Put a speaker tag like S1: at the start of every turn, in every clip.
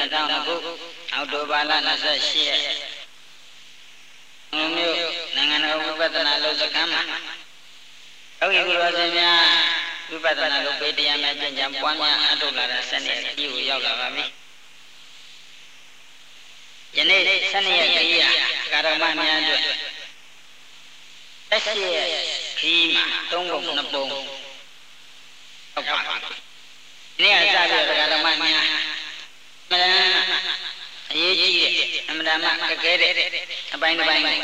S1: 2009 အောက်တိုဘာလ28ရက်မြို့နိုင်ငံတော်ဝိပဿနာလုပ်စခန်းမှာယောဂီဘုရားရှင်များဝိပဿနာလုပ်ပေးတရားများကျင့်ကြံပွားများအထုတ်လာတဲ့စနစ်အကြီးကိုရောက်လာပါပြီယနေ့စနစ်ရဲ့ကြီးရာကာရမများအတွက်သက်ရှိရဲ့ကြီးမှာ3ပုံ2ပုံဟုတ်ပါပြီဒီနေ့ကစပြီးတော့ကာရမများမလန်းအရေးကြီးတဲ့အမှန်တမ်းကကဲတဲ့အပိုင်းတစ်ပိုင်းအဲ့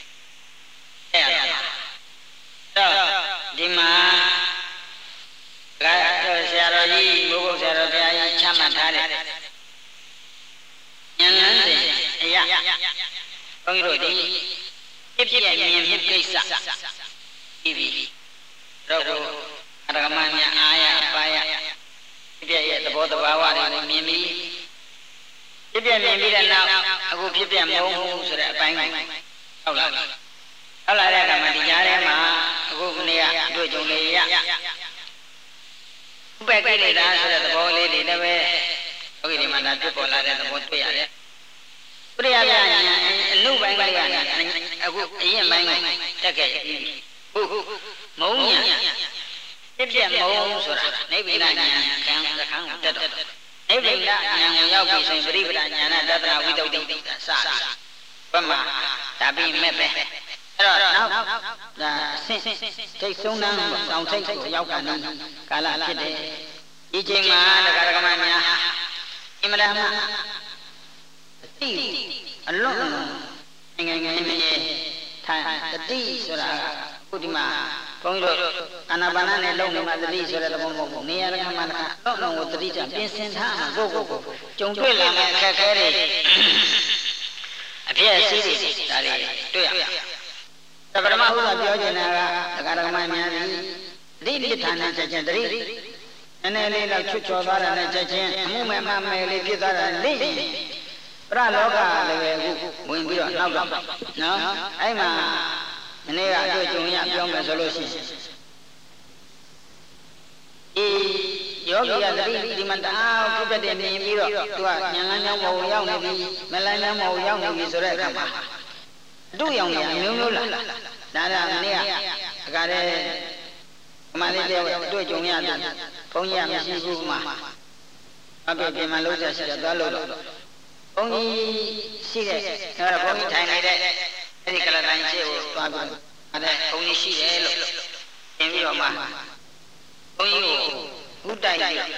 S1: တော့ဒီမှာဆရာတော်ကြီးဘုရားဆရာတော်ဘုရားကြီးချမှတ်ထားတဲ့ဉာဏ်လမ်းစဉ်အရာဘုန်းကြီးတို့ဒီဖြစ်ဖြစ်မြင်မှုကိစ္စပြီးပြီတော့အရဂမများအားရပါရဖြစ်ဖြစ်ရဲ့သဘောတဘာဝတွေကိုမြင်ပြီးဖြစ်ဖြစ်မြင်ပြီးတဲ့နောက်အခုဖြစ်ဖြစ်မဟုတ်ဘူးဆိုတဲ့အပိုင်းကိုဟုတ်လားဟုတ်လာတဲ့အခါမှာဒီကြားထဲမှာအခုခနေ့ကတွေ့ကြုံလေရဥပ္ပကိလေသာဆိုတဲ့သဘောလေးတွေလည်းပဲယောဂီဒီမှာတွေ့ပေါ်လာတဲ့သဘောတွေ့ရတယ်ပရိယပြညာအနုပိုင်းကလေးကအခုအရင်ပိုင်းကိုတက်ခဲ့ပြီဟုတ်မုံညာဖြစ်ဖြစ်မုံဆိုတာနိဗ္ဗာန်ညာခံသခန်းကိုတက်တော့နိဗ္ဗာန်ညာကိုရောက်ပြီဆိုရင်ပရိပဒညာနဲ့တတနာဝိတုဒ္ဓိစသည်ဘက်မှာဒါပြီးမဲ့ပဲအဲ့တော့နောက်ဒါဆင့်ထိတ်ဆုံးနှမ်းတောင်ထိတ်ကိုရောက်ကနေကာလဖြစ်တယ်ဒီချိန်မှာတရားဓမ္မများအင်မတန်မှအတိအလွန်ငယ်ထိုင်တတိဆိုတာအခုဒီမှာဘုန်းကြီးတို့အာနာပါနနဲ့လုံနေမှာတတိဆိုတဲ့သဘောမဟုတ်ဘူးနေရာကမှတစ်ခါတော့လုံးကိုတတိချပြင်ဆင်ထားမှာကိုကြုံတွေ့လာမယ့်အခက်အခဲတွေအဖြစ်အစည်းတွေဒါတွေတွေ့ရပရမဟုသာပြောချင်တာကတရားဓမ္မများသည်တတိဋ္ဌာနဲ့ချက်ချင်းတတိနည်းနည်းလေးတော့ချွတ်ချော်သွားတာနဲ့ချက်ချင်းအမှုမဲ့မမယ်လေးဖြစ်သွားတာလိမ့်ပရလောကလည်းပဲအခုဝင်ပြီးတော့နောက်တော့နော်အဲ့မှာမနေ့ကအတွေ့အကြုံရပြောမယ်ဆိုလို့ရှိရင်ယောဂီကတတိဒီမှာတအားဖြစ်တဲ့မြင်ပြီးတော့သူကဉာဏ်လမ်းကြောင်းပေါ်ရောက်နေပြီမလန်းလမ်းပေါ်ရောက်နေပြီဆိုတဲ့အခါမှာအတုရောင်နေအမျိုးမျိုးလားဒါကမနေ့ကတည်းကမလေးတယောက်တွေ့ကြုံရတယ်ဘုန်းကြီးကမရှိဘူးမှာအပြည့်ပြင်မှလုံးဆက်ရှိတော့သွားလို့တော့ဘုန်းကြီးရှိတဲ့အဲဘုန်းကြီးထိုင်နေတဲ့အဲဒီကလတိုင်းရှိကိုသွားပြီးအဲ့ဘုန်းကြီးရှိတယ်လို့သင်ပြီးတော့မှဘုန်းကြီးကိုဥတိုက်ပြီးဒါ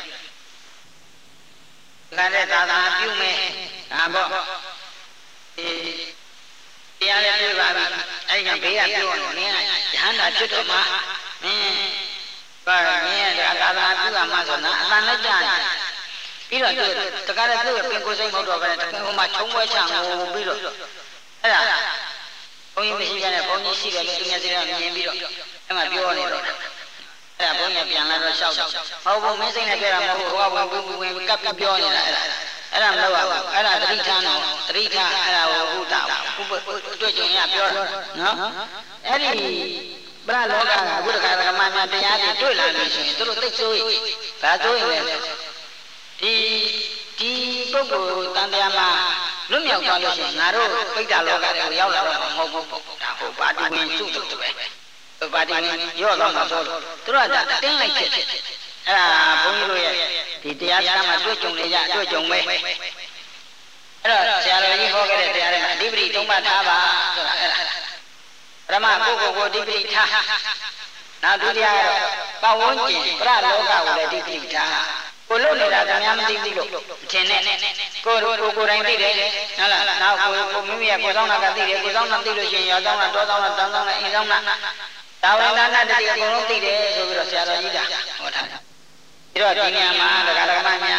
S1: နဲ့သာသာပြုမယ်ဒါပေါ့တရားလည်းတွေ့ပါပြီအဲ့ကဘေးကပြောတော့နင်းကရဟန္တာဖြစ်တော့မှဘာနင်းကသာသာပြုရမှဆိုတော့အတန်လိုက်ကြပြီးတော့တကားလည်းသူ့ရဲ့ပင်ကိုယ်စိတ်မဟုတ်တော့ဘဲတကယ်ဟိုမှာချုံပွဲချငိုပြီးတော့အဲ့ဒါဘုန်းကြီးမရှိကြနဲ့ဘုန်းကြီးရှိတယ်လို့သူမျက်စိနဲ့မြင်ပြီးတော့အဲ့မှာပြောနေတော့အဲ့ဒါဘုန်းကြီးပြန်လာတော့ရှောက်ဟုတ်ဘူးမင်းစိတ်နဲ့ပြောတာမဟုတ်ဘူးဟိုကဝင်ကပ်ပြီးပြောနေတာအဲ့ဒါမလုပ်ရဘူးအဲ့ဒါတတိထားနော်တတိထားအဲ့ဒါကိုဥဒ္ဒတွေ့ကြုံရပြောတာနော်အဲ့ဒီပရလောကကအခုတခါကမှန်တရားတွေတွေ့လာလို့ရှိရင်သူတို့သိစိုးရင်ဒါစိုးရင်လည်းဒီပုဂ္ဂိုလ်တန်တရားမှာလွတ်မြောက်သွားလို့ရှိရင်ငါတို့ပိဋကလောကတွေကိုရောက်လာတော့မဟုတ်ဘူးဒါဟိုပါတိဝင်စုတုတ်ပဲပါတိဝင်ရော့တော့မှာဆိုလို့သူတို့ကဒါတင်းလိုက်ဖြစ်အဲ့ဒါဘုန်းကြီးတို့ရဲ့ဒီတရားစကားမှာတွေ့ကြုံနေကြတွေ့ကြုံပဲအဲ့တော့ဆရာတော်ကြီးဟောခဲ့တဲ့တရားတွေမှာအဓိပတိ၃ပါးထားပါဆိုတာအဲ့ဒါပရမကိုယ်ကိုအဓိပတိထားနောက်ဒုတိယပတ်ဝန်းကျင်ပရလောကကိုလည်းအဓိပတိထားကိုလို့နေတာကများမသိဘူးလို့ထင်နေကိုယ်တိုင်သိတယ်ဟုတ်လားနောက်ကိုမိမိရဲ့ကိုယ်ဆောင်တာကသိတယ်ကိုယ်ဆောင်တာသိလို့ရှိရင်ရောဆောင်တာတောဆောင်တာတန်းဆောင်တာအိမ်ဆောင်တာဒါဝိသနာတတိအကုန်လုံးသိတယ်ဆိုပြီးတော့ဆရာတော်ကြီးကဟောထားပြီးတော့ဒီနေရာမှာတရားဓမ္မများ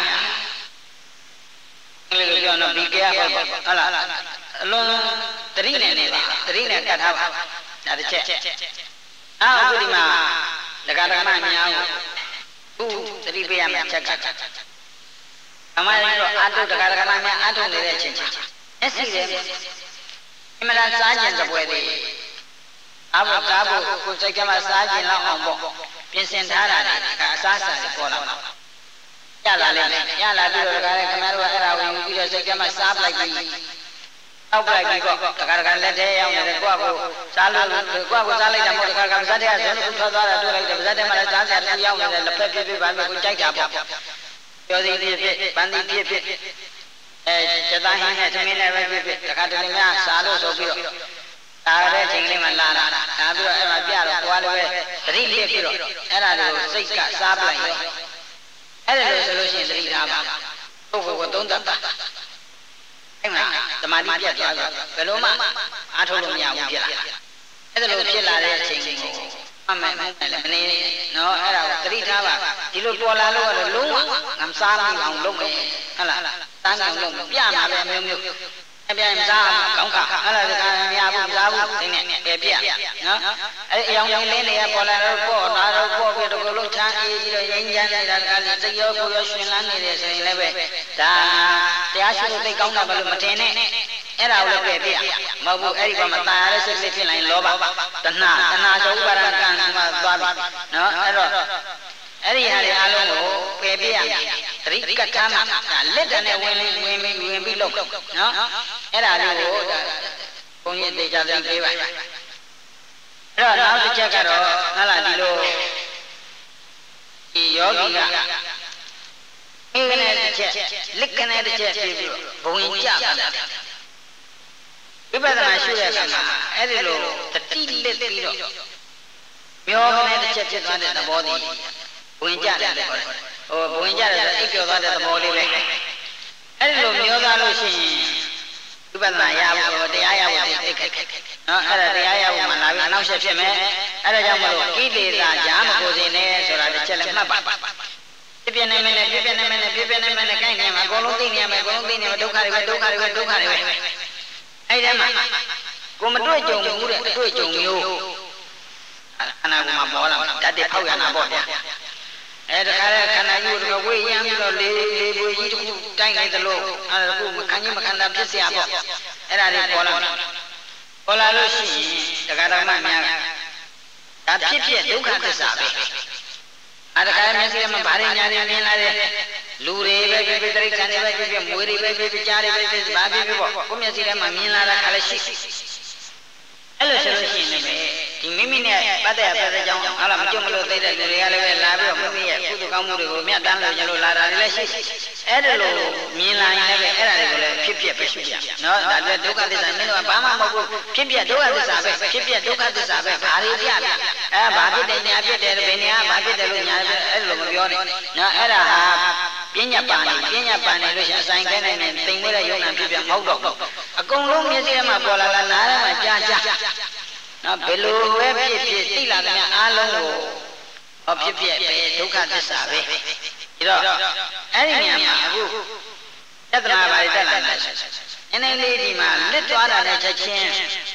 S1: အဲ့လိုပြောတော့ဒီကဲဟုတ်ဟုတ်လားအလုံးတတိနဲ့နေတာတတိနဲ့ကတ်ထားပါဒါတစ်ချက်အခုဒီမှာတရားဓမ္မများကိုသတိပေးရမယ့်ချက်ကအမှန်တော့အာထုတရားဓမ္မများအာထုနေတဲ့အချိန်ချင်းမျက်စိနဲ့အမှန်တရားစားကျင်တဲ့ပွဲတွေအဘကားဖို့ကိုယ်စိတ်ကမှစားကျင်လောက်အောင်ပေါ့ပြင်ဆင်ထားတာကအစားအစာတွေပေါ်လာမှာလာလိမ့်မယ်ရလာပြီးတော့တခါလေခင်ဗျားတို့ကအဲ့ဒါဝင်ပြီးတော့စိတ်ထဲမှာစားပလိုက်ပြီးတောက်ပလိုက်ပြီးတော့တခါလက်ထဲရောက်နေတယ်ကိုယ့်ကိုစားလို့ကိုယ့်ကိုစားလိုက်တာမဟုတ်တခါပါဇက်ထဲကဇွန်းတစ်ခုထွက်သွားတာတွေ့လိုက်တယ်ပါဇက်ထဲမှာလည်းစားစရာတစ်ခုရောက်နေတယ်လက်ဖက်ပြပြပါလို့ကိုကြိုက်တာပေါ့ပြောစီဖြစ်ဖြစ်ပန်းသီးဖြစ်ဖြစ်စက်သားဟင်းနဲ့သမင်းနဲ့ပဲဖြစ်ဖြစ်တခါတလေများစားလို့ဆိုပြီးတော့ဒါတဲ့ချိန်ကလေးမှလာတာဒါပြီးတော့အဲ့မှာပြတော့ကိုယ်လည်းပဲသတိလစ်ပြီးတော့အဲ့ဒါတွေကိုစိတ်ကစားပလိုက်ရောအဲ့ဒါလို့ဆိုလို့ရှိရင်သတိထားပါပုဂ္ဂိုလ်ကိုသုံးသပ်ပါအဲ့မှာသမာဓိပြတ်သွားတော့ဘယ်လိုမှအားထုတ်လို့မရဘူးဖြစ်လာအဲ့ဒါလို့ဖြစ်လာတဲ့အချိန်ကိုအမှန်မှန်လည်းမနေနော်အဲ့ဒါကိုသတိထားပါဒီလိုပေါ်လာလို့ကတော့လုံးဝငမ်စားမိအောင်လုပ်မယ်ဟုတ်လားတန်းကောင်လုပ်ပြမှာပဲမျိုးမျိုးအပြိုင်စားကောင်းခါအဲ့ဒါကမရဘူးစားဘူးတင်းနဲ့ပြပြနော်အဲ့အယောင်လင်းတွေကပေါ်လာတော့ပေါ့ဒါတော့ပေါ့ပြီးတော့လုံးချမ်းအေးပြီးတော့ရင်းချမ်းနေတာကလည်းစိတ်ရောကိုယ်ရောရှင်လန်းနေတယ်ဆိုရင်လည်းပဲဒါတရားရှိလို့သိကောင်းတာမလို့မတင်နဲ့အဲ့ဒါကိုလည်းပြပြမဟုတ်ဘူးအဲ့ဒီကမှတာရတဲ့စိတ်ဖြစ်လာရင်လောဘတဏှာဆိုဥပါဒကံမှာသွားပြီနော်အဲ့တော့အဲ့ဒီဟာတွေအားလုံးကိုပယ်ပြရသတိကထားမှာလက်တံနဲ့ဝင်ပြီးလုပ်နော်အဲ့ဒါလေးကိုဘုန်းကြီးအသေးချာသတိပေးပါအဲ့တော့နောက်တစ်ချက်ကတော့ဟုတ်လားဒီလိုဒီယောဂီကအေးကနေတစ်ချက်လစ်ကနေတစ်ချက်ပြီးပြီးဘုံရင်ကြပါတယ်ဝိပဿနာရှုတဲ့အခါမှာအဲ့ဒီလိုတတိလစ်ပြီးတော့မျောကနေတစ်ချက်ဖြစ်သွားတဲ့သဘောတည်းဝင်ကြတယ်ခေါ်တယ်ဟိုဝင်ကြတယ်ဆိုအိပ်ကျော်သွားတဲ့သဘောလေးပဲအဲ့ဒီလိုမျောသွားလို့ရှိရင်ဝိပဿနာရဖို့တရားရဖို့သိခက်နော်အဲ့ဒါတရားရဖို့မှလာပြီးအနောက်ဆက်ဖြစ်မယ်အဲ့ဒါကြောင့်မလို့ကိလေသာကြားမကိုစင်နဲ့ဆိုတာတစ်ချက်လည်းမှတ်ပါပြည့်နေမယ်နဲ့ပြည့်နေမယ်နဲ့ပြည့်နေမယ်နဲ့ကိုင်းနေမှာအကုန်လုံးသိနေရမယ်အကုန်လုံးသိနေမှာဒုက္ခတွေပဲဒုက္ခတွေပဲဒုက္ခတွေပဲအဲ့ဒီမှာကိုမတွေ့ကြုံဘူးတဲ့အတွေ့အကြုံမျိုးခန္ဓာကိုယ်မှာပေါ်လာဓာတ်တွေဖောက်ရတာပေါ့ဗျာအဲ့ဒါခါတဲ့ခန္ဓာကြီးကိုဝေးရမ်းပြီးတော့လေးပွေကြီးတစ်ခုတိုက်လိုက်သလိုအဲ့ဒါကိုမခံကြီးမခံတာဖြစ်เสียပေါ့အဲ့ဒါတွေပေါ်လာလို့ရှိရင်တရားတော်မှများဒါဖြစ်ဒုက္ခသစ္စာပဲအဲ့ဒါခါမျက်စိမှာဗားရညာတွေမြင်လာတဲ့လူတွေပဲပြပြတိရစ္ဆာန်တွေပဲပြမွေးတွေပဲပြကြားတွေပဲပြဘာပြပြပေါ့ကိုမျက်စိထဲမှာမြင်လာတာခါလည်းရှိအဲ့လိုဆိုလို့ရှိရင်လည်းဒီမိမိနဲ့ပတ်သက်တဲ့ကြောင့်ဟာလာမကြုံမလို့သိတဲ့လူတွေကလည်းပဲလာပြီးတော့မိမိရဲ့ကုသကောင်းမှုတွေကိုမြတ်တမ်းလို့ရလို့လာတာလည်းရှိအဲ့ဒါလိုမြင်လာရင်လည်းပဲအဲ့ဒါတွေကိုလည်းဖြစ်ပဲရှုပြနော်ဒါလည်းဒုက္ခသစ္စာမင်းတို့ကဘာမှမဟုတ်ဘူးဖြစ်ဒုက္ခသစ္စာပဲဖြစ်ဒုက္ခသစ္စာပဲဘာတွေပြဘာဖြစ်တယ်ညာဖြစ်တယ်ဘယ်နေရာဘာဖြစ်တယ်လို့ညာအဲ့လိုမပြောနဲ့နော်အဲ့ဒါဟာပညာပါနေလို့ရှိရင်အဆိုင်ခဲနိုင်တယ်တိမ်မွေးတဲ့ယုံနာဖြစ်မဟုတ်တော့အကုန်လုံးမျက်စိထဲမှာပေါ်လာနားထဲမှာကြားနော်ဘယ်လိုပဲဖြစ်သိလာတဲ့အားလုံးကိုဟောဖြစ်ပဲဒုက္ခသစ္စာပဲဒါတော့အဲ့ဒီနေရာမှာအခုယတနာပါတက်လာတယ်အနေလေးဒီမှာလစ်သွားတာနဲ့ချက်ချင်း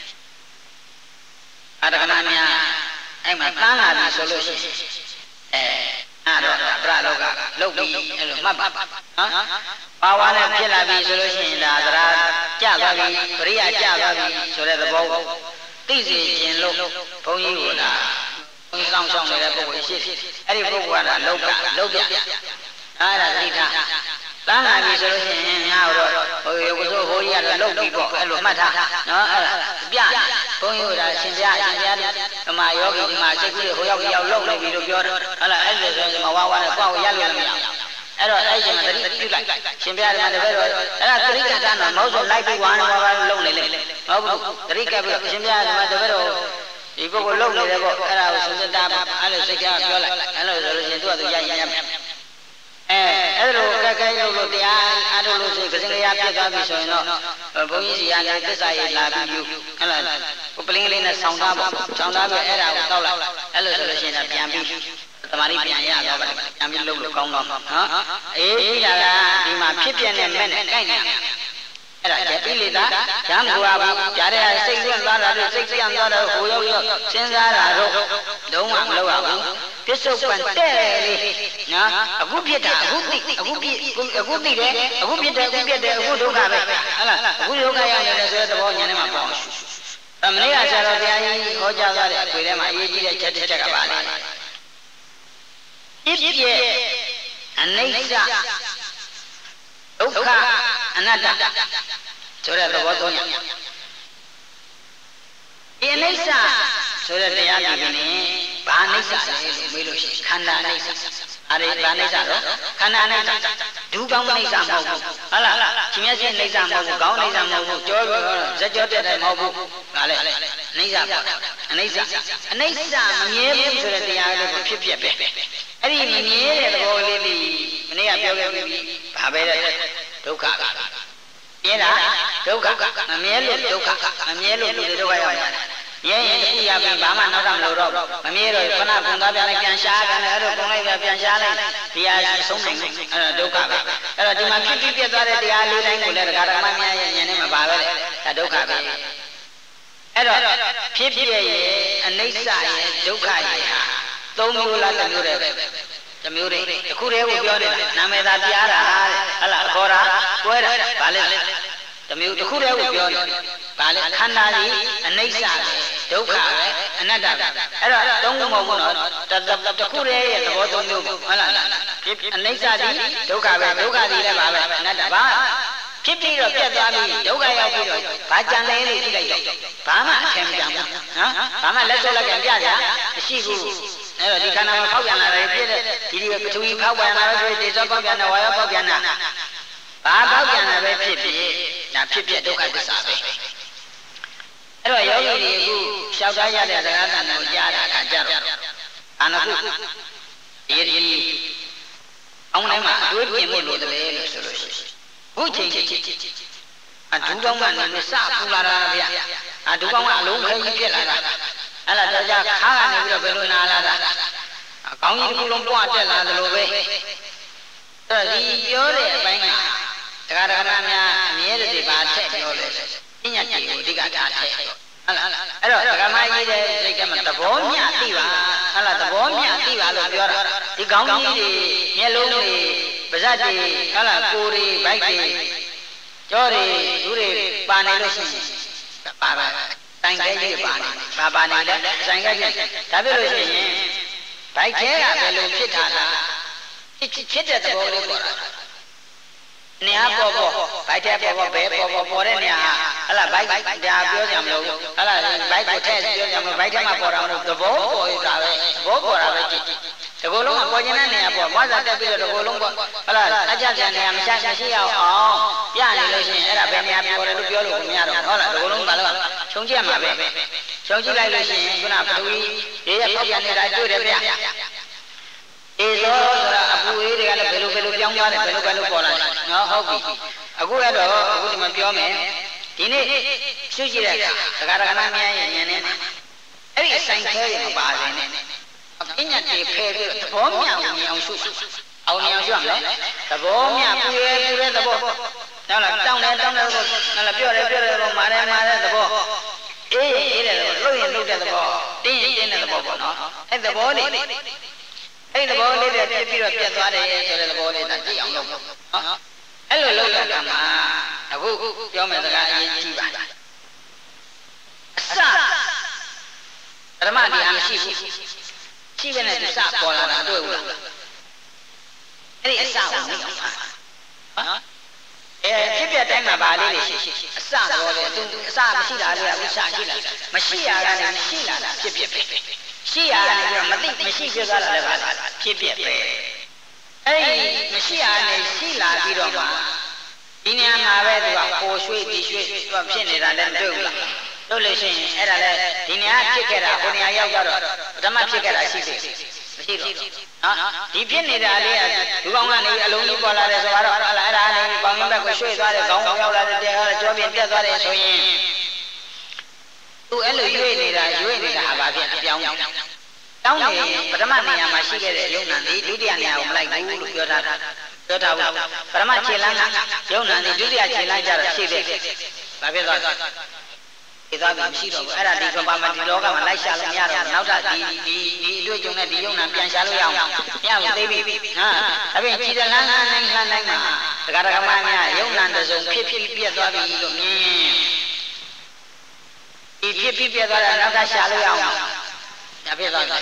S1: အတကနာများအဲ့မှာတန်းလာပြီဆိုလို့ရှိရင်အဲ့တော့ပရလောကလုတ်ပြီးအဲ့လိုမှတ်ပါနော်ပါဝါနဲ့ဖြစ်လာပြီဆိုလို့ရှိရင်ဒါသရာကြသွားပြီပရိယာကြသွားပြီဆိုတဲ့သဘောကိုသိစေခြင်းလို့ဘုန်းကြီးကဘုန်းကြီးဆောင်နေတဲ့ပုဂ္ဂိုလ်ရှိအဲ့ဒီပုဂ္ဂိုလ်ကလုတ်ပြအဲ့ဒါသိတာတန်းလာပြီဆိုလို့ရှိရင်ငါတော့ဟိုရုပ်စိုးဘုန်းကြီးကတော့လုတ်ပြီပေါ့အဲ့လိုမှတ်ထားနော်အဲ့ဒါပြဘုန်းကြီးကရှင်ပြဓမ္မယောဂီဒီမှာစိတ်ကူးဟိုရောက်လုတ်နေပြီလို့ပြောတော့ဟုတ်လားအဲ့လိုဆိုရင်ဝါဝါနဲ့ကိုယ့်ကိုရလို့မရအဲ့တော့အဲ့ဒီမှာသတိပြုလိုက်ရှင်ပြဓမ္မတပည့်တော်အဲ့ဒါသတိကတ္တနာမဟုတ်ဆိုလိုက်ပြီးဝါနဲ့ဝါလုတ်နေလေမဟုတ်ဘူးသတိကပ်ပြီးရှင်ပြဓမ္မတပည့်တော်ဒီပုဂ္ဂိုလ်လုတ်နေတယ်ပေါ့အဲ့ဒါကိုသုတ္တတာအဲ့လိုစိတ်ကပြောလိုက်အဲ့လိုဆိုလို့ရှင်သူကသူရရင်ရမယ်အဲ့လိုကဲလို့တရားအားထုတ်လို့စိတ်ကစင်ကရပြတ်သွားပြီဆိုရင်တော့ဘုန်းကြီးစီကနေသစ္စာရေးလာပြီးယူဟုတ်လားပလင်းလေးနဲ့ဆောင်းသားပေါ့ဆောင်းသားပြီးအဲ့ဒါကိုတောက်လိုက်အဲ့လိုဆိုလို့ရှိရင်ပြန်ပြီးသမာဓိပြန်ရတော့ပါတယ်ပြန်ပြီးလုပ်လို့ကောင်းတော့နော်အေးဒါကဒီမှာဖြစ်ပြတဲ့မဲ့နဲ့ကိုက်နေအဲ့ဒါကြပိလိတာဓမ္မဘူပါကြားတဲ့စိတ်ဝင်သွားတာတို့စိတ်ပြန်သွားတော့ဟိုရောက်စဉ်းစားတာတို့လုံးဝမလုပ်ရဘူးပစ္စုပန်တဲ့လေနော်အခုဖြစ်တာအခုသိတယ်အခုဖြစ်တယ်အခုဒုက္ခပဲဟုတ်လားအခုဒုက္ခရောက်နေတယ်ဆိုတဲ့သဘောဉာဏ်ထဲမှာပေါ့မနေ့ကဆရာတော်တရားကြီးဟောကြားသွားတဲ့အခွေထဲမှာအရေးကြီးတဲ့ချက်တစ်ချက်ကပါလေဖြစ် aneisa dukkha anattaဆိုတဲ့သဘောသုံးရဒီအနိစ္စဆိုတဲ့တရားဒီကနေ့ဘာအနိစ္စလဲလို့မေးလို့ရှိရင်ခန္ဓာအနိစ္စအဲ့ဒီဘာအနိစ္စတော့ခန္ဓာအနိစ္စဒုကောင်းအနိစ္စမဟုတ်ဘူးဟုတ်လားရှင်မျက်စိအနိစ္စမဟုတ်ဘူးကောင်းအနိစ္စမဟုတ်ဘူးကြောဇက်ကြောတဲ့တိုင်းမဟုတ်ဘူးဒါလေအနိစ္စပေါ့အနိစ္စအနိစ္စမမြဲဘူးဆိုတဲ့တရားလေးကိုဖြစ်ပြပဲအဲ့ဒီမမြဲတဲ့သဘောလေးဒီမနေ့ကပြောခဲ့ပြီးဘာပဲတဲ့ဒုက္ခမြဲတာဒုက္ခမမြဲလို့ဒုက္ခမမြဲလို့လူတွေဒုက္ခရောက်ရတယ်ရဲရင်တခုရပြီဘာမှနောက်တော့မလို့တော့မမြဲတော့ခဏကုန်သွားပြန်လိုက်ပြန်ရှားတယ်အဲ့တော့ကုန်လိုက်ပြန်ရှားလိုက်ဒီဟာဆုံးနိုင်တယ်အဲ့တော့ဒုက္ခပဲအဲ့တော့ဒီမှာဖြစ်ပြီးပြတ်သွားတဲ့တရားလေးတိုင်းကိုလည်းတရားဓမ္မများရဲ့ဉာဏ်နဲ့မပါပဲလေဒါဒုက္ခပဲအဲ့တော့ဖြစ်ပြရဲ့အနိစ္စရဲ့ဒုက္ခရဲ့ဟာသုံးမျိုးလားတစ်မျိုးတည်းပဲတစ်မျိုးတည်းတစ်ခုတည်းကိုပြောနေတာနာမည်သာပြားတာဟဲ့လားခေါ်တာကွဲတာဗာလဲတစ်မျိုးတစ်ခုတည်းကိုပြောနေဗာလဲခန္ဓာကြီးအနိစ္စပဲဒုက္ခပဲအနတ္တပဲအဲ့တော့သုံးခုမဟုတ်ဘူးနော်တစ်ခုတည်းရဲ့သဘောသုံးမျိုးဟုတ်လားအနိစ္စကြီးဒုက္ခပဲဒုက္ခကြီးလည်းပါပဲအနတ္တဘာဖြစ်ပြီးတော့ပြတ်သွားပြီဒုက္ခရောက်ပြီးတော့ဘာကြံလဲလို့ကြည့်လိုက်တော့ဘာမှအထင်မကြဘူးနော်ဘာမှလက်စောလက်ကပြကြမရှိဘူးအဲ့တော့ဒီခန္ဓာမှာဖောက်ပြန်လာတယ်ဖြစ်တဲ့ဒီပထဝီဖောက်ပြန်လာတယ်ဒေဇောဖောက်ပြန်တယ်ဝါယောဖောက်ပြန်တာဘာဖောက်ပြန်လာပဲဖြစ်ဖြစ်ဒါဖြစ်ဖြစ်ဒုက္ခသစ္စာပဲအဲ့တော့ယောဂီတွေအခုလျှောက်ထားရတဲ့သရဏတန်ကိုကြားတာအခါကြတော့အာနကုဒီအောင်တိုင်းမှာအတွေးပြင်ဖို့လိုတယ်လို့ဆိုလို့ရှိရင်ခုချိန်ချင်းအဒူကောင်းကနေစပူလာတာဗျအဒူကောင်းကအလုံးခဲကြီးဖြစ်လာတာအဲ့ဒါတော့ကြခါကနေပြီးတော့ဘယ်လိုနာလာတာကောင်းကြီးတစ်ခုလုံးပွားတက်လာတယ်လို့ပဲအဲ့တော့ဒီပြောတဲ့အပိုင်းကတရားဓမ္မများအမြဲတည်းပါထက်ပြောတယ်ပညာကြီးကိုအဓိကထားထက်ဟုတ်လားအဲ့တော့ဓမ္မကြီးတဲ့စိတ်ကမှသဘောမျှသိပါဟုတ်လားသဘောမျှသိပါလို့ပြောတာဒီကောင်းကြီးတွေမျက်လုံးတွေပါးစပ်တွေဟုတ်လားကိုယ်တွေဗိုက်တွေကြောတွေလူတွေပါနေလို့ရှိရင်ပါပါတိုင်ခဲကြီးပါနေပါနေလဲတိုင်ခဲကြီးဒါပြလို့ရှိရင်ဗိုက်ခဲကဘယ်လိုဖြစ်တာလားဖြစ်တဲ့သဘောလေးပေါ်တာနေရာပေါ်ဗိုက်ထဲပေါ်ဘဲပေါ်တဲ့နေရာဟလာဗိုက်ဒါပြောကြမလို့ဟလာဗိုက်ကိုထည့်ပြောကြမလို့ဗိုက်ထဲမှာပေါ်တာမလို့သဘောပေါ်ရတာပဲသဘောပေါ်တာပဲကြည့်ဒီကိုယ်လုံးကပေါ်ခြင်းတဲ့နေရာပေါ်မဆာတက်ပြီးတော့ဒီကိုယ်လုံးပေါ်ဟလာအကြပြန်နေရာမရှိအောင်ပြနေလို့ရှိရင်အဲ့ဒါဘယ်နေရာပေါ်တယ်လို့ပြောလို့မရတော့ဟုတ်လားဒီကိုယ်လုံးကလည်းခြုံကြည့်ရမှာပဲခြုံကြည့်လိုက်လို့ရှိရင်ခုနပထဝီရေရဖောက်ပြန်နေတာတွေ့တယ်ဗျအေဇောဆိုတာအပူအေးတွေကလည်းဘယ်လိုပြောင်းသွားတယ်ဘယ်လိုပေါ်လာတယ်နော်ဟုတ်ပြီအခုကတော့အခုဒီမှာပြောမယ်ဒီနေ့ရှုကြည့်တဲ့အခါသက္ကာရကနာများရဲ့ဉာဏ်နဲ့အဲ့ဒီအဆိုင်ခဲတွေမပါစေနဲ့ပညာတွေဖယ်ပြီးသဘောမျှအောင်မြင်အောင်ရှုအောင်မြင်အောင်ရှုရမယ်သဘောမျှပူရဲသဘောဟုတ်လားတောင်းတယ်ကိုဟုတ်လားပြောတယ်ကိုမာတယ်သဘောအေးတဲ့သဘောလှုပ်ရင်လှုပ်တဲ့သဘောတင်းရင်တင်းတဲ့သဘောပေါ့နော်အဲ့သဘောလေးအဲ့သဘောလေးတွေပြပြီးတော့ပြတ်သွားတယ်ဆိုတဲ့သဘောလေးဒါကြည့်အောင်လုပ်နော်အဲ့လိုလုပ်တဲ့အခါမှာအခုပြောမယ်စကားအရင်ကြည့်ပါအစဓမ္မတရားမရှိဘူးရှိပဲနဲ့သူစပေါ်လာတာတွေ့ဘူးလားအဲ့ဒီအစကိုမြင်အောင်ပါနော်ဖြစ်ပြတိုင်းမှာဗာလေးတွေရှိအစတော့လေသူအစမရှိတာလေအခုစရှိလာမရှိရတာလည်းရှိလာတာဖြစ်ဖြစ်ပဲရှိရတယ်ပြီးတော့မသိမရှိဖြစ်သွားတာလည်းပါဖြစ်ဖြစ်ပဲအဲ့ဒီမရှိရနဲ့ရှိလာပြီးတော့မှဒီနေရာမှာပဲသူကပေါ်ရွှေ့ဒီရွှေ့သူကဖြစ်နေတာလည်းမတွေ့ဘူးလားတို့လို့ရှိရင်အဲ့ဒါလည်းဒီနေရာဖြစ်ခဲ့တာဟိုနေရာရောက်ကြတော့ဓမ္မဖြစ်ခဲ့တာရှိသေးမရှိတော့နော်ဒီဖြစ်နေတာလေးကလူကောင်းကနေအလုံးကြီးပေါ်လာတယ်ဆိုတော့အဲ့ဒါလေးပေါင်းရင်းဘက်ကိုရွှေ့သွားတယ်ခေါင်းရောက်လာတယ်တဲဟာကြောပြင်းတက်သွားတယ်ဆိုရင်သူအဲ့လိုရွေ့နေတာဟာဘာဖြစ်ပြောင်းတောင်းနေပထမနေရာမှာရှိခဲ့တဲ့ယုံနာဒီဒုတိယနေရာကိုမလိုက်ဘူးလို့ပြောထားဘူးပထမခြေလမ်းကယုံနာဒီဒုတိယခြေလမ်းကျတော့ရှိသေးတယ်ဘာဖြစ်သွားဒီသွားပြီမရှိတော့ဘူးအဲ့ဒါဒီကဘာမှဒီလောကမှာလိုက်ရှာလို့မရတော့နောက်ထပ်ဒီအတွေ့အကြုံနဲ့ဒီယုံနာပြန်ရှာလို့ရအောင်မရဘူးသိပြီဟာအပြင်ခြေလမ်းနိုင်မှာဒကာမများယုံနာတစုံဖြစ်ပြတ်သွားပြီလို့မြင်ဒီဖြစ်ပြတ်သွားတာနောက်ထပ်ရှာလို့ရအောင်ဒါဖြစ်သွားတယ်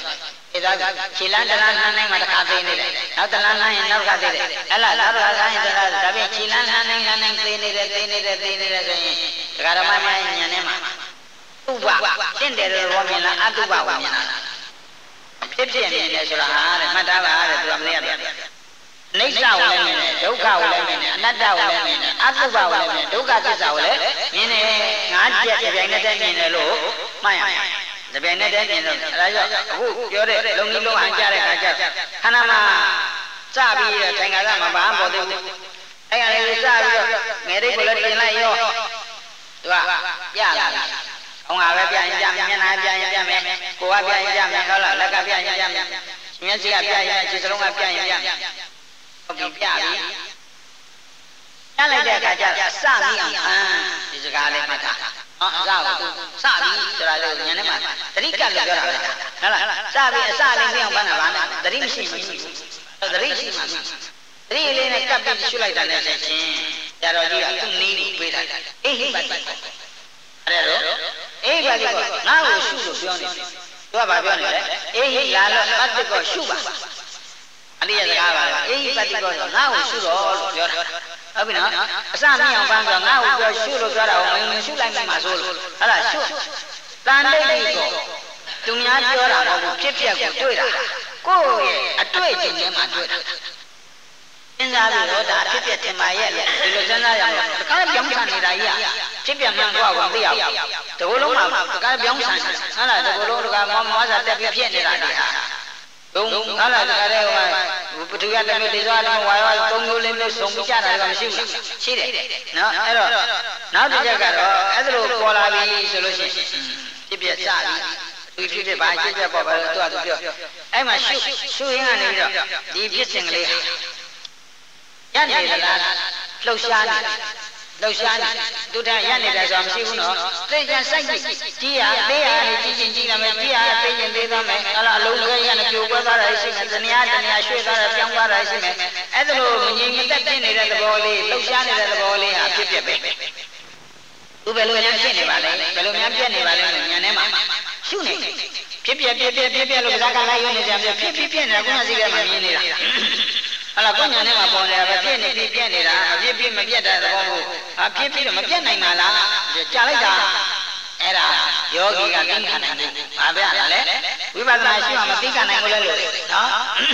S1: ခြေလန်းတလားနှမ်းနိုင်မှာတစ်ခါသေးနေတယ်နောက်တလားနှမ်းရင်နောက်ကသေးတယ်အဲ့လားနောက်တစ်ခါဆိုင်ရင်တလားဒါပြင်ခြေလန်းနှမ်းနိုင်သေးနေတယ်ဆိုရင်ဒကာဓမ္မများဉာဏ်ထဲမှာဥပတင့်တယ်လို့မြင်လားအတုပကိုမြင်လားဖြစ်မြင်တယ်ဆိုတာဟာတဲ့မှတ်သားပါတဲ့သူကမလေးရတယ်နိစ္စကိုလည်းမြင်တယ်ဒုက္ခကိုလည်းမြင်တယ်အနတ္တကိုလည်းမြင်တယ်အတုပကိုလည်းမြင်တယ်ဒုက္ခသစ္စာကိုလည်းမြင်တယ်ငါးချက်တစ်ပြိုင်နက်တည်းမြင်တယ်လို့မှတ်ရမယ်တပြိုင်နက်တည်းမြင်တော့အဲဒါကြောင့်အခုပြောတဲ့လုံကြီးလုံးဟန်ကြတဲ့ခါကျခန္ဓာမှာစပြီးတော့ထိုင်ကားမှာဘာမှပေါ်သေးဘူးအဲ့ကလေးစပြီးတော့ငယ်လေးကိုလည်းတင်လိုက်ရောသူကပြလာတယ်။အောင်ငါပဲပြရင်ပြမယ်မျက်နှာပြရင်ပြမယ်ကိုယ်ကပြရင်ပြမယ်ဟုတ်လားလက်ကပြရင်ပြမယ်မျက်စိကပြရင်ခြေစလုံးကပြရင်ပြမယ်ဟုတ်ပြီပြပြီပြလိုက်တဲ့အခါကျစပြီးအောင်ဒီစကားလေးမှတ်ထားအစကိုစပြီးဆိုတာလေဉာဏ်ထဲမှာတတိကလို့ပြောတာပဲဟုတ်လားစပြီးအစလေးမြင်အောင်ဘာနာဘာနာတတိမရှိဘူးတတိရှိမှတတိလေးနဲ့ကပ်ပြီးရှုလိုက်တာနဲ့ဆက်ချင်းဆရာတော်ကြီးကသူ့နည်းကိုပေးတာအေးဟိပတ်အဲ့တော့အေးပါလိကောငါ့ကိုရှုလို့ပြောနေတယ်သူကဘာပြောနေလဲအေးဟိလာလို့ပတ်တိကောရှုပါအရိယစကားပါလေအေးဟိပတ်တိကောဆိုငါ့ကိုရှုတော့လို့ပြောတာဟုတ်ပြီနော်အစမြင်အောင်ပန်းဆိုငါ့ကိုပြောရှုလို့ပြောတာကိုမင်းရှုလိုက်မှဆိုလို့ဟုတ်လားရှုတန်တိတ်ကိုသူများပြောတာမဟုတ်ဘူးဖြစ်ပျက်ကိုတွေ့တာကိုယ့်ရဲ့အတွေ့အကြုံထဲမှာတွေ့တာစဉ်းစားပြီးတော့ဒါဖြစ်ပျက်ထင်ပါရဲ့ဒီလိုစဉ်းစားရအောင်တခါပြောင်းဆန်နေတာကြီးဖြစ်ပျက်မှန်တော့ကိုသိရအောင်တကူလုံးမှာတခါပြောင်းဆန်ဟုတ်လားတကူလုံးတခါမောမောစားတက်ပြီးဖြစ်နေတာဒီဟာဘုံဟုတ်လားတခါတည်းဟိုပထဝီတစ်မျိုးဒေသတစ်မျိုးဝါရောသုံးမျိုးလေးမျိုးစုံပြကြတာကမရှိဘူးရှိတယ်နော်အဲ့တော့နောက်တစ်ချက်ကတော့အဲ့ဒါလိုပေါ်လာပြီဆိုလို့ရှိရင်ဖြစ်ပျက်စပြီသူဖြစ်ပါဖြစ်ပျက်ပေါ်ပါတော့သူကပြောအဲ့မှာရှုရင်းကနေပြီးတော့ဒီဖြစ်စဉ်ကလေးရနေလားလှုပ်ရှားနေသူတည်းရနေတယ်ဆိုတာမရှိဘူးနော်သိချင်စိုက်ကြည့်ရသေးရနေကြည့်ချင်းကြည့်ရမယ်ကြည့်ရသိချင်သေးသွားမယ်အဲ့ဒါအလုံးခဲရနေပြိုကွဲသွားတာရှိမယ်တဏှာရွှေ့သွားတာပြောင်းသွားတာရှိမယ်အဲ့ဒါလိုမငြိမ်မသက်ဖြစ်နေတဲ့သဘောလေးလှုပ်ရှားနေတဲ့သဘောလေးဟာဖြစ်ဖြစ်ပဲသူဘယ်လိုများဖြစ်နေပါလဲဘယ်လိုများပြက်နေပါလဲဉာဏ်ထဲမှာရှုနေဖြစ်လို့ဇာကလိုက်ရနေကြပြဖြစ်နေတာကိုယ်ကစိတ်ထဲမှာမြင်နေတာအဲ့ဒါကိုညာထဲမှာပေါ်နေတာပဲဖြစ်နေပြည့်နေတာမပြည့်တဲ့သဘောကိုဖြစ်ပြီးတော့မပြတ်နိုင်ပါလားကြာလိုက်တာအဲ့ဒါယောဂီကသိခံနိုင်တယ်ဘာပြရလဲဝိပဿနာရှိမှမသိခံနိုင်ဘူးလေလို့နော်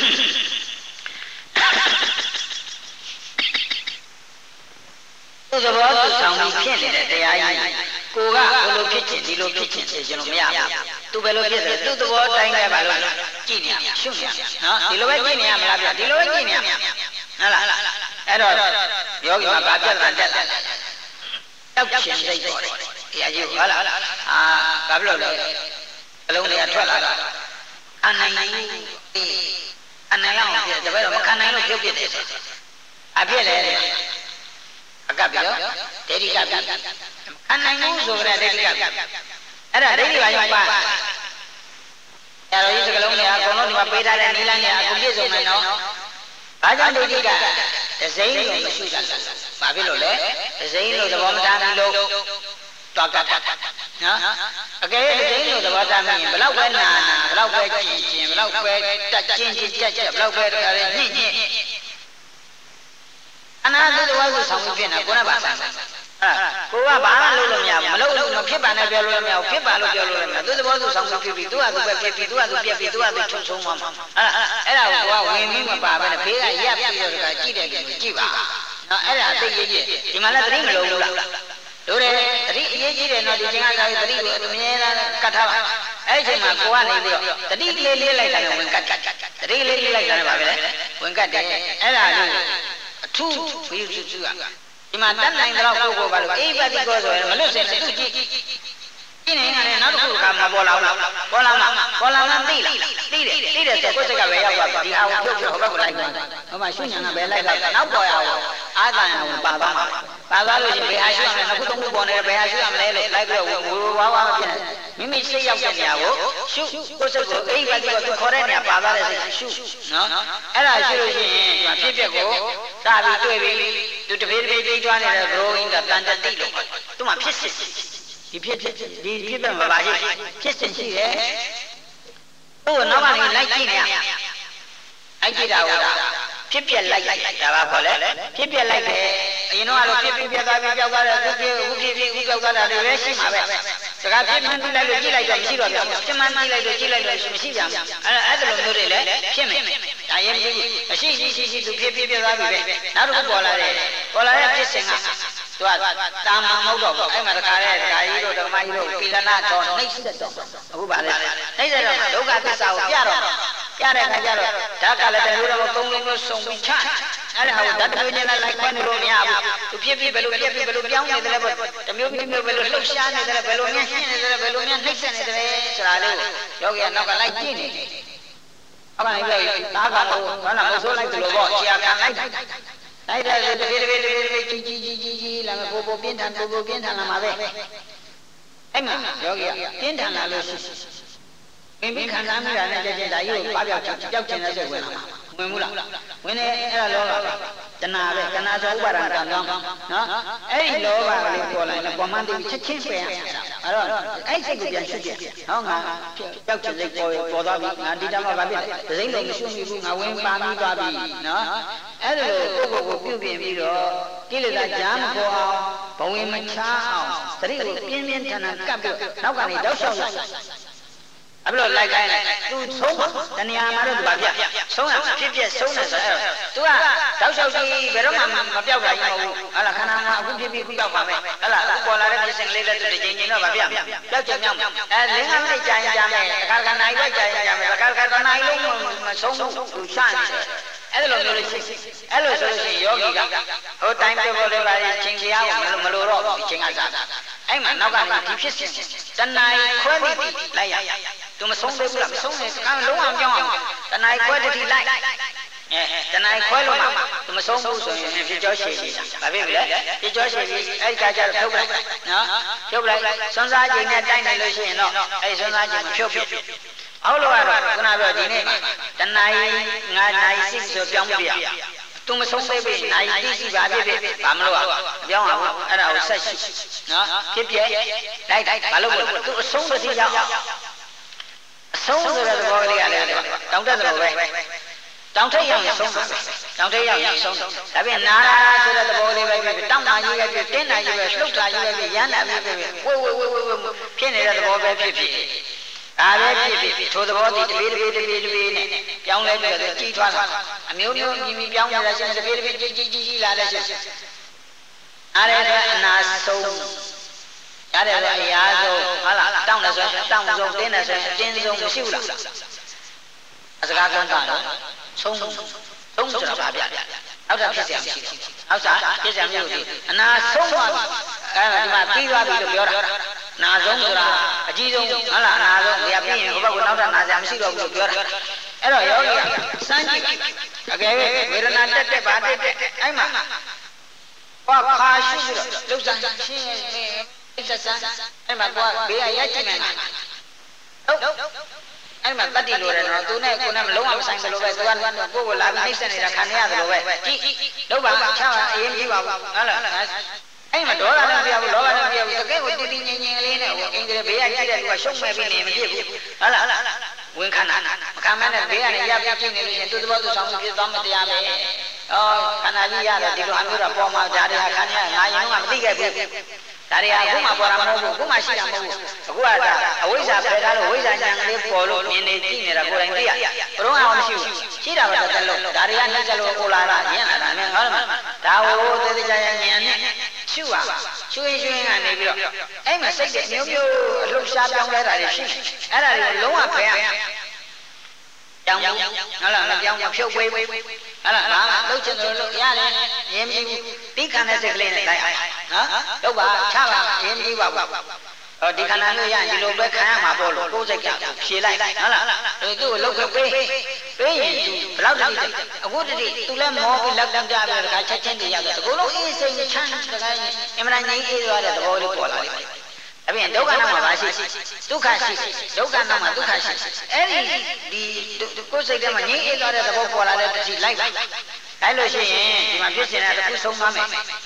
S1: သူသဘောသူဆောင်ပြီးဖြစ်နေတဲ့တရားကြီးကိုကဘယ်လိုဖြစ်ခြင်းဒီလိုဖြစ်ခြင်းသိကျွန်တော်မရဘူးသူဘယ်လိုဖြစ်တယ်သူသဘောတိုင်းပဲပါလို့ကြည့်နေရရှုနေရနော်ဒီလိုပဲကြည့်နေရမလားပြဒီလိုပဲကြည့်နေရဟုတ်လားအဲ့တော့ယောဂီမှာဗာပြတ်လာတက်လာတောက်ခြင်းစိတ်ပေါ်တယ်တရားကြီးဟုတ်လားဘာဖြစ်လို့လဲအလုံးတွေကထွက်လာတော့အနိုင်လောက်ဖြစ်တယ်ဒါပဲတော့မခံနိုင်လို့ပြုတ်ပြစ်တယ်အဖြစ်လေအကပ်ပြောဒိဋ္ဌိကပြအနိုင်ဘူးဆိုကြတဲ့ဒိဋ္ဌိကအဲ့ဒါဒိဋ္ဌိပါရောက်ပါဆရာတော်ကြီးစကလုံးတွေအကုန်လုံးဒီမှာပေးထားတဲ့နိလန်းတွေအကုန်ပြည့်စုံမယ်နော်ဘာကြောင့်ဒိဋ္ဌိကဒဇိမ့်လို့မရှိတာဘာဖြစ်လို့လဲဒဇိမ့်လို့သဘောမထားဘူးလို့တွားကတ်နော်အကယ်ဒဇိမ့်လို့သဘောထားရင်ဘလောက်ပဲနာဘလောက်ပဲကျင်ဘလောက်ပဲတက်ကျင်ဘလောက်ပဲတခါလေညှင့်အနာသုတဝါကိုဆောင်ဖြစ်နေတာကိုယ်ကပါဆိုင်ကိုကဘာမှလုပ်လို့မရဘူးမလုပ်လို့မဖြစ်ပါနဲ့ပြောလို့မရဘူးဖြစ်ပါလို့ပြောလို့လည်းမရသူသဘောသူဆောင်ဖြစ်ပြီးသူကသူပဲဖြစ်ပြီးသူကသူပြက်ပြီးသူကသူချုပ်ဆုံးသွားမှာအဲ့ဒါကိုကဝင်ပြီးမပါပဲနဲ့ဘေးကရပ်ပြီးတော့ကြည့်တယ်ကြည့်ပါနော်အဲ့ဒါသိရေးကြီးဒီမှာလည်းသတိမလုံးဘူးလားတို့တယ်သတိအရေးကြီးတယ်နော်ဒီချိန်ကသာသတိကိုအမြဲတမ်းကတ်ထားပါအဲ့ဒီချိန်မှာကိုကနေပြီးတော့သတိလေးလေးလိုက်တာနဲ့ဝင်ကတ်သတိလေးလေးလိုက်တာနဲ့ပါပဲဝင်ကတ်တယ်အဲ့ဒါလေးအထူးဘီစုစုကဒီမှာတတ်နိုင်တော့ကိုကိုပါလို့အိပတိကောဆိုရင်မလွတ်စင်သူကြည့်နေတယ်နောက်တစ်ခုကမပေါ်လာဘူးပေါ်လာမှသိလားသိတယ်ဆိုကိုယ်စိတ်ကပဲရောက်သွားဒီဟာကိုပြုတ်ဟိုဘက်ကိုလိုက်သွားဟိုမှာရှုညာကပဲလိုက်နောက်ပေါ်ရအောင်အာသံအောင်ပါသွားမှာပါသွားလို့ရှိရင်ဘယ်ဟာရှုရမလဲနှစ်ခုသုံးခုပေါ်နေတယ်ဘယ်ဟာရှုရမလဲလို့လိုက်ပြီးတော့ဝါမဖြစ်မိမိစိတ်ရောက်တဲ့နေရာကိုရှုကိုယ်စိတ်ကိုအိပတိကောသူခေါ်တဲ့နေရာပါသွားတဲ့စိတ်ရှုနော်အဲ့ဒါရှုလို့ရှိရင်ဒီမှာဖြစ်ပျက်ကိုစပြီးတွေ့ပြီးသူတပြေးပြေးကြွားနေတဲ့ growing ကတန်တတိလို့သူမှဖြစ်စစ်ဒီဖြစ်တဲ့မှာပါရှိဖြစ်စဉ်ရှိတယ်သူ့နောက်ကလိုက်ကြည့်နေလိုက်ကြည့်တာဟုတ်လားဖြစ်ပြက်လိုက်ဒါပါခေါ်လေဖြစ်ပြက်လိုက်တယ်အရင်တော့ဖြစ်ပြက်သွားပြီးပြောက်သွားတယ်အခုဖြစ်ပြောက်သွားတာတွေပဲရှိမှာပဲစကားဖြစ်မှန်းကြည့်လိုက်လို့ကြည့်လိုက်တော့မရှိတော့ဘူးဖြစ်မှန်းကြည့်လိုက်လို့ကြည့်လိုက်လို့မရှိကြဘူးအဲ့ဒါလိုမျိုးတွေလည်းဖြစ်မယ်ဒါရင်မရှိသူဖြစ်သွားပြီပဲနောက်တစ်ခုပေါ်လာတဲ့ဖြစ်စဉ်ကသူကတာမန်မဟုတ်တော့ဘူးအဲ့မှာတခါလေဒကာကြီးတို့ဒကမကြီးတို့ကိလနာတော်နှိမ့်ဆက်တော့အခုပါလေနှိမ့်ဆက်တော့ဒုက္ခသစ္စာကိုပြတဲ့အခါကျတော့ဓာတ်ကလည်းတမျိုးတော့သုံးလုံးမျိုးစုံပြီးချအဲ့ဒါကိုဓာတ်တွေနဲ့လိုက်ခွဲနေလို့မရဘူးသူဖြစ်ဘယ်လိုပြောင်းနေတယ်လဲပေါ့တမျိုးဘယ်လိုလှုပ်ရှားနေတယ်လဲဘယ်လိုများရှင်းနေတယ်လဲဘယ်လိုများနှိမ့်ဆက်နေတယ်လဲဆိုတာလေးကိုယောဂီကနောက်ကလိုက်ကြည့်နေတယ်အဲ့ဒါလည်းတားကတော့ဘာလာမဆိုးလိုက်တယ်လို့ပေါ့ဆရာခံလိုက်တယ်တပြေးကြီးလာမယ်ပိုပြင်းထန်လာမှာပဲအဲ့မှာယောဂီကပြင်းထန်လာလို့ရှိပင်ပြီးခံစားမိတာနဲ့ကြည့်ဒါကြီးကိုပပျောက်ချင်တဲ့စိတ်ဝင်လာဝင်ဘူးလားဝင်နေအဲ့ဒါလောကတဏှာပဲတဏှာဆိုဥပါဒနာကံကောင်းနော်အဲ့ဒီလောဘကလေးပေါ်လာရင်ပေါ်မှန်းသိချက်ချင်းပယ်ရအောင်အဲ့တော့အဲ့စိတ်ကိုပြန်ရှုကြည့်ဟောငါပျောက်ချင်စိတ်ပေါ်သွားပြီငါဒီတမှာဘာဖြစ်လဲဒစိမ့်လုံးမရှုမိဘူးငါဝင်ပါပြီးသွားပြီနော်အဲ့ဒါလိုကိုပြုပြင်ပြီးတော့ကိလေသာကြားမပေါ်အောင်ဘဝင်မချအောင်သတိကိုပြင်းထန်ကပ်ပြီးနောက်ကနေတောက်လျှောက်အဲ့လိုလိုက်ခိုင်းလိုက်သူဆုံးတဏှာမှာတော့သူပါပြဆုံးရဖြစ်ဖြစ်ဆုံးတယ်ဆိုတော့သူကတောက်လျှောက်ကြီးဘယ်တော့မှမပြောက်တာကြီးမဟုတ်ဘူးဟာလားခန္ဓာမှာအခုဖြစ်ခုပြောက်ပါမယ်ဟာလားအခုပေါ်လာတဲ့ဖြစ်စဉ်လေးလည်းတစ်ချိန်တော့ပါပြပြောက်ချင်မြောက်လင်းကမိတ်ကြာရင်မယ်တခါနိုင်ပဲကြာရင်မယ်တခါတနိုင်လုံးမဆုံးဘူးသူချနေတယ်အဲ့လိုမျိုးလေးအဲ့လိုဆိုလို့ရှိရင်ယောဂီကဟိုတိုင်းပြောလေးပါချင်းတရားကိုမလို့တော့ဘူးချင်းကစားအဲ့မှာနောက်ကနေဒီဖြစ်စဉ်တဏှာခွဲပြီးလိုက်ရသူမဆုံးသေးဘူးလားမဆုံးနဲ့ကံလုံးအောင်ပြောင်းအောင်တဏှာခွဲတတိလိုက်တဏှာခွဲလို့မှသူမဆုံးဘူးဆိုရင်ဖြစ်ကြောရှည်နေတာဘာဖြစ်လဲဖြစ်ကြောရှည်ပြီးအဲ့ဒီကကြတော့ဖြုတ်လိုက်နော်ဖြုတ်လိုက်စွန်းစားချိန်နဲ့တိုက်နေလို့ရှိရင်တော့အဲ့စွန်းစားချိန်မဖြုတ်ဟုတ်လို့ကတော့ခုနပြောဒီနေ့တဏှာငါနိုင်စိဆိုပြောင်းပြသူမဆုံးသေးပြီနိုင်တိရှိပါဖြစ်ဘာမလို့ပြောင်းအောင်အဲ့ဒါကိုဆက်ရှိနော်ဖြစ်ပြလိုက်ဘာလို့သူအဆုံးတစ်စီရောက်အဆုံးဆိုတဲ့သဘောကလေးကလည်းတောင်းတတယ်လို့ပဲတောင်းထိတ်ရောက်ရင်ဆုံးပါတောင်းထိတ်ရောက်ရင်ဆုံးဒါပြင်နာဆိုတဲ့သဘောလေးပဲတောင်းတာကြီးပဲတင်းတာကြီးပဲလှုပ်တာကြီးပဲရမ်းတာကြီးပဲဝိဖြစ်နေတဲ့သဘောပဲဖြစ်ဒါပဲဖြစ်ထိုသဘောတည်းတပြေးနဲ့ပြောင်းလဲပြီးတော့ကြီးထွားလာအမျိုးမျိုးမြင်ပြောင်းနေတာရှင်တပြေးကြီးလာလဲရှင်အားရတဲ့အနာဆုံးရတယ်ဆိုအရာဆုံးဟုတ်လားတောင်းတယ်ဆိုရင်တောင်းဆုံးတင်းတယ်ဆိုရင်အတင်းဆုံးမရှိဘူးလားအစကားကောင်းတာနော်ဆုံးဆိုတာဘာပြနောက်တာဖြစ်เสียမရှိဘူးဟုတ်စားဖြစ်เสียမရှိဘူးအနာဆုံးသွားပြီအဲဒီမှာပြီးသွားပြီလို့ပြောတာနာဆုံးဆိုတာအကြီးဆုံးဟုတ်လားနာဆုံးတရားပြီးရင်ဟိုဘက်ကနောက်ထပ်နာစရာမရှိတော့ဘူးလို့ပြောတာအဲ့တော့ယောဂီကစမ်းကြည့်အကယ်၍ဝေဒနာတက်ပါတက်အဲ့မှာဘာခါရှိပြီးတော့လှုပ်ရှားရှင်းနေစစအဲ့မှာကိုကဘေးကရက်ကြည့်နေတာဟုတ်အဲ့မှာတတိလိုတယ်နော်သူနဲ့ကိုနဲ့မလုံးဝမဆိုင်ဘူးလို့ပဲသူကကိုကိုလာပြီးနှိမ့်ဆက်နေတာခံရတယ်လို့ပဲကြည့်လုံးပါချာအရင်ကြည့်ပါဘူးဟုတ်လားအဲ့မှာဒေါသနဲ့ပြဘူးလောဘနဲ့ပြဘူးတကယ်ကိုတည်ငြိမ်လေးနဲ့ဟိုအင်္ဂလိပ်ဘေးကကြည့်တဲ့သူကရှုံးမဲ့ပြီးနေမဖြစ်ဘူးဟုတ်လားဝင်ခန္ဓာမခံမနဲ့ဘေးကနေရပြဖြစ်နေလို့ရှင်သူသဘောသူဆောင်ဖြစ်သွားမတရားပဲဩခန္ဓာကြီးရတယ်ဒီလိုအမျိုးတော့ပေါ်မှာဓာတ်တွေခန္ဓာငါရင်တော့မသိခဲ့ဘူးဒါတွေကအခုမှပေါ်တာမဟုတ်ဘူးအခုမှရှိတာမဟုတ်ဘူးအခုကအဝိဇ္ဇာဖယ်ထားလို့ဝိဇ္ဇာဉာဏ်ကလေးပေါ်လို့မြင်နေကြည့်နေတာကိုယ်တိုင်သိရဘုရောအောင်မရှိဘူးရှိတာပဲတက်လို့ဒါတွေကနှိမ့်ချက်လို့ဟိုလာတာရင်းလာတာနဲ့ဟုတ်လားဒါဟိုသေသေးချာချာဉာဏ်နဲ့ရှုပါရှုရင်ကနေပြီးတော့အဲ့မှာစိတ်တွေမျိုးမျိုးအလှရှားပြောင်းလဲတာတွေရှိတယ်အဲ့ဒါတွေကိုလုံးဝဖယ်ရကြောင်ဟုတ်လားမကြောင်မဖြုတ်ဝေးဟုတ်လားငါလှုပ်ချင်တယ်လို့ရတယ်ရင်းပြီးဒီခန္ဓာစိတ်ကလေးနဲ့လိုက်အောင်နော်တော့ပါချပါရင်းပြီးပါဒီခန္ဓာမျိုးရဒီလိုပဲခံရမှာပေါ့လို့ကိုယ်စိတ်ကဖြေလိုက်ဟုတ်လားသူ့ကိုလှုပ်ခွင့်ပေးရင်ဘယ်လောက်တည်းအခုတည်းသူလည်းမောပြီးလက်တန်းကြပြီးတခါချက်ချင်းတည်းရတယ်ဒီကုလုံးအေးစိတ်ချမ်းတခါအမှန်တန်ကြီးအေးသွားတဲ့သဘောလေးပေါ်လာတယ်အပြင်ဒုက္ခနာမှာပါရှိဒုက္ခရှိဒုက္ခနာမှာဒုက္ခရှိအဲ့ဒီကိုယ်စိတ်ထဲမှာငြိမ်းအေးသွားတဲ့သဘောပေါ်လာတဲ့တတိလိုက်လို့ရှိရင်ဒီမှာဖြစ်နေတာတစ်ခုဆုံးသွားမယ်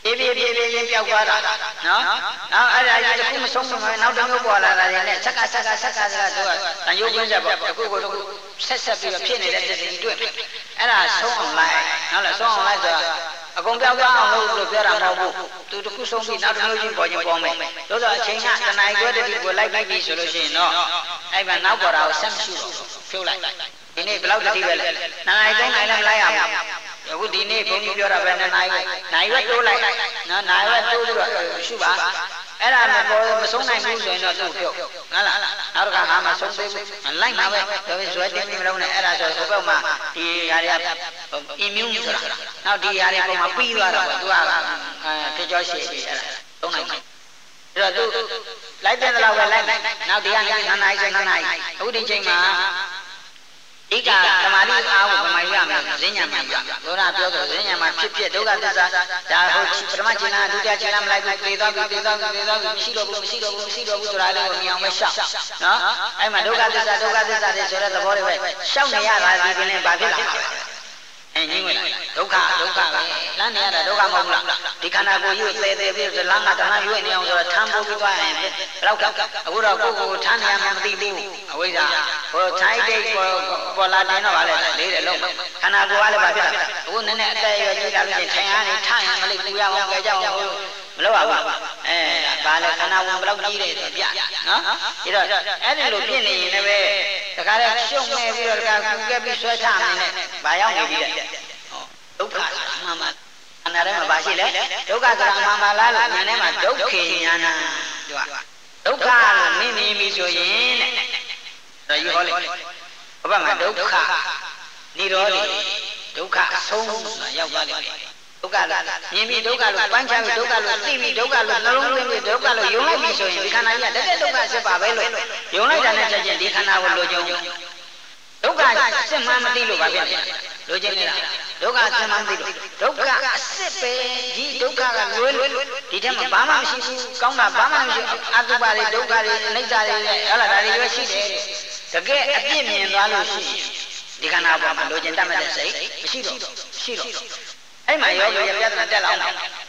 S1: ပြေပြောက်သွားတာနော်နောက်အဲ့ဒါကြီးတစ်ခုမဆုံးမနောက်တစ်မျိုးပေါ်လာတာတွေနဲ့ဆက်ကဆိုတာသူကတန်ရုပ်ကွင်းဆက်ပေါ့အခုကိုဆက်ပြီးတော့ဖြစ်နေတဲ့စိတ်တွေတွေ့အဲ့ဒါဆုံးအောင်လိုက်ဟုတ်လားဆုံးအောင်လိုက်ဆိုတာအကုန်ပြောက်သွားအောင်လို့ပြောတာမဟုတ်ဘူးသူတစ်ခုဆုံးပြီးနောက်တစ်မျိုးချင်းပေါ်ချင်းပေါ်မယ်လို့ဆိုအချိန်ကတဏှာခွဲတတိကိုလိုက်ပြီးပြီဆိုလို့ရှိရင်တော့အဲ့မှာနောက်ပေါ်တာကိုဆက်မရှိတော့ဖြုတ်လိုက်ဒီနေ့ဘယ်လောက်တတိပဲလဲ2 နာရီ 3 နာရီလည်းမလိုက်ရဘူးအခုဒီနေ့ဘုန်းကြီးပြောတာပဲ2 နာရီပဲတိုးလိုက်နော်နာရီပဲတိုးပြီးတော့ရှုပါအဲ့ဒါမဆုံးနိုင်ဘူးဆိုရင်တော့သူ့ပြုတ်ဟုတ်လားနောက်တစ်ခါဟာမဆုံးသေးဘူးလိုက်မှာပဲဒါပဲဇွဲတင်းပြီးမလုံးနဲ့အဲ့ဒါဆိုဟိုဘက်မှာဒီဟာတွေက immune ဆိုတာနောက်ဒီဟာတွေပုံမှာပြီးသွားတော့သူကဖြစ်ကြောရှိပြီအဲ့ဒါသုံးနိုင်တယ်အဲ့တော့သူလိုက်တဲ့လောက်ပဲလိုက်နောက်ဒီကနေ2 နာရီဆို2 နာရီအခုဒီချိန်မှာဒီကဓမ္မတိအားကိုဗမာရမယ်ဈဉ္ညာမှာရဘုရားပြောဆိုဈဉ္ညာမှာဖြစ်ဒုက္ခသစ္စာဒါဟုတ်ပထမခြေနာဒုတိယခြေနာမလိုက်ဘူးသေသွားပြီမရှိတော့ဘူးဆိုတာလေးကိုမြင်အောင်ပဲရှောက်နော်အဲ့မှာဒုက္ခသစ္စာတွေဆိုတဲ့သဘောတွေပဲရှောက်နေရတာဒီပြင်ဘာဖြစ်လာလဲငင်းဝင်ဒုက္ခပဲလမ်းနေရတာဒုက္ခမဟုတ်ဘူးလားဒီခန္ဓာကိုယ်ကြီးကိုသေပြီးတော့လမ်းကတဏှာရွေ့နေအောင်ဆိုတော့ထမ်းပိုးပြီးသွားရင်ဘယ်တော့အခုတော့ကိုယ်ကိုထမ်းနေရမှမသိဘူးအဝိဇ္ဇာဟိုထိုင်းတိတ်ပေါ်လာတင်တော့ဗာလေလေးတယ်လုံးခန္ဓာကိုယ်ကလည်းဗာဖြစ်တာအခုနည်းနည်းအသက်ရွယ်ကြီးလာလို့ရှိရင်ထိုင်ရနေထရင်မလေးပူရအောင်ကြအောင်မလုပ်ရဘူးဗာလေခန္ဓာဝင်ဘယ်လောက်ကြီးတယ်ဆိုပြနော်အဲ့တော့အဲ့ဒီလိုဖြစ်နေရင်လည်းပဲတခါတည်းရှုံ့မဲ့ပြီးတော့တခါကူကက်ပြီးဆွဲချနေနဲ့ဗာရောက်နေပြီတဲ့ဒုက္ခမှန်မှအနာထဲမှာဘာရှိလဲဒုက္ခဆိုတာမှန်ပါလားလို့ဉာဏ်ထဲမှာဒုက္ခေဉာဏသူကဒုက္ခလို့မြင်ပြီဆိုရင်တဲ့ဒါယူဟောလေဘုရားမှာဒုက္ခនិရောဓိဒုက္ခအဆုံးရောက်သွားတယ်ဒုက္ခလို့မြင်ပြီဒုက္ခလို့ပန်းချပြီဒုက္ခလို့သိပြီဒုက္ခလို့နှလုံးသွင်းပြီဒုက္ခလို့ယုံလိုက်ပြီဆိုရင်ဒီခန္ဓာကြီးကတကယ်ဒုက္ခစစ်ပါပဲလို့ယုံလိုက်တာနဲ့ချက်ချင်းဒီခန္ဓာကိုလိုချင်ဒုက္ခစစ်မှန်းမသိလို့ပါဗျာလိုချင်နေတာဒုက္ခစစ်မှန်းမသိလို့ဒုက္ခအစစ်ပဲဒီဒုက္ခကလွယ်ဒီထဲမှာဘာမှမရှိဘူးကောင်းတာဘာမှမရှိအတုပါတွေဒုက္ခတွေအနိစ္စတွေဟုတ်လားဒါတွေပဲရှိတယ်တကယ်အပြစ်မြင်သွားလို့ရှိရင်ဒီခန္ဓာပေါ်မှာလိုချင်တတ်မဲ့စိတ်မရှိတော့အဲ့မှာယောဂီရဲ့ပြဿနာတက်လာအောင်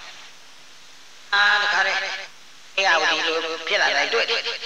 S1: တခါတည်းအေးအဝဒီလိုဖြစ်လာတယ်တွေ့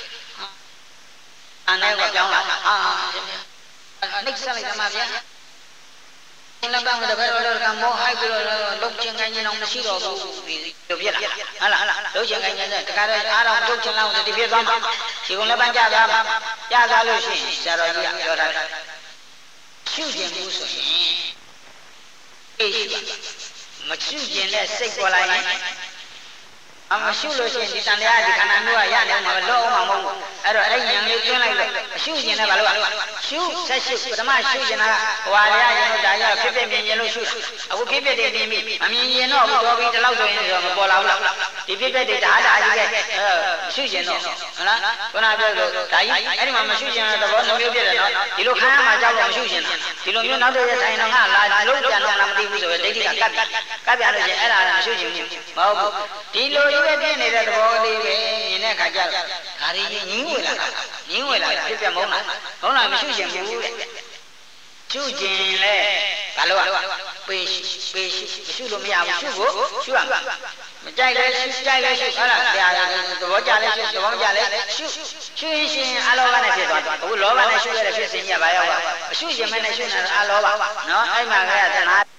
S1: အနေကပြောင်းလာနှိမ့်ဆက်လိုက်တာမှဗျာလက်ကမှတပည့်တော်ကမောဟိုက်ပြီးတော့လုံချင်ခိုင်းနေအောင်မရှိတော့ဘူးဒီလိုဖြစ်လာဟုတ်လားလုံချင်ခိုင်းနေတဲ့တခါတည်းအားတော့လုံချင်လောက်ဒီဖြစ်သွားမှာဒီကုန်းလက်ပန်းကြသွားမှာကြသွားလို့ရှိရင်ဆရာတော်ကြီးကပြောထားတယ်ရှုကျင်မှုဆိုရင်အေးမရှုကျင်တဲ့စိတ်ပေါ်လာရင်မရှုလို့ရှိရင်ဒီတန်တရားဒီခန္ဓာမျိုးကရနေမှာလောအောင်မဟုတ်ဘူးအဲ့တော့အဲ့ဉာဏ်လေးကျွန်းလိုက်လို့အရှုကျင်တယ်ဘာလို့ရှုဆက်ရှုပထမရှုကျင်တာကဟွာရရင်တော့ဒါရဖြစ်ဖြစ်မြင်လို့ရှုအခုဖြစ်ဖြစ်တွေမြင်ပြီမမြင်ရင်တော့ဘူးတော်ပြီဒီလောက်ဆိုရင်တော့မပေါ်လာဘူးလားဒီဖြစ်ဖြစ်တွေဒါကြီးကရှုကျင်တော့ဟုတ်လားခုနပြောလို့ဒါကြီးအဲ့ဒီမှာမရှုကျင်တဲ့သဘောနှမျိုးဖြစ်တယ်နော်ဒီလိုခံရမှာကြောက်တော့မရှုကျင်တာဒီလိုမျိုးနောက်တစ်ရက်ဆိုင်တော့ငါလာလုံးပြန်တော့မသိဘူးဆိုရင်ဒိဋ္ဌိကကပ်ပြလို့ချင်းအဲ့ဒါမရှုကျင်ဘူးမဟုတ်ဘူးဒီလိုပဲပြနေတဲ့သဘောလေးပဲမြင်တဲ့အခါကျတော့ဒါရီငင်းဝင်လာဖြစ်ပြမုန်းလားမရှိရှင်ဘူးရှုကျင်လဲဘာလို့ပေးရှုလို့မရဘူးရှုဖို့ရှုရမှာမကြိုက်လဲရှုဟုတ်လားတရားသဘောကြလဲရှုသဘောကြလဲရှုရင်ရှင်အလောဘနဲ့ဖြစ်သွားအခုလောဘနဲ့ရှုရတဲ့ဖြစ်စဉ်ကြီးကဘာရောက်ပါရှုရှင်မနဲ့ရှုနေတာအလောဘနော်အဲ့မှာကတဏှာ